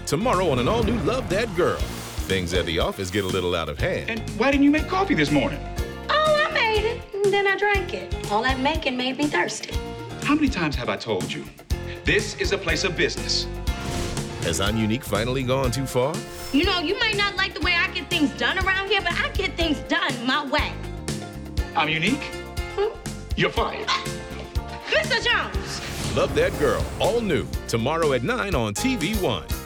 Tomorrow on an all-new Love That Girl. Things at the office get a little out of hand. And why didn't you make coffee this morning? Oh, I made it, and then I drank it. All that making made me thirsty. How many times have I told you? This is a place of business. Has I'm Unique finally gone too far? You know, you might not like the way I get things done around here, but I get things done my way. I'm Unique? You're fired. Mr. Jones! Love That Girl, all new, tomorrow at 9 on TV One.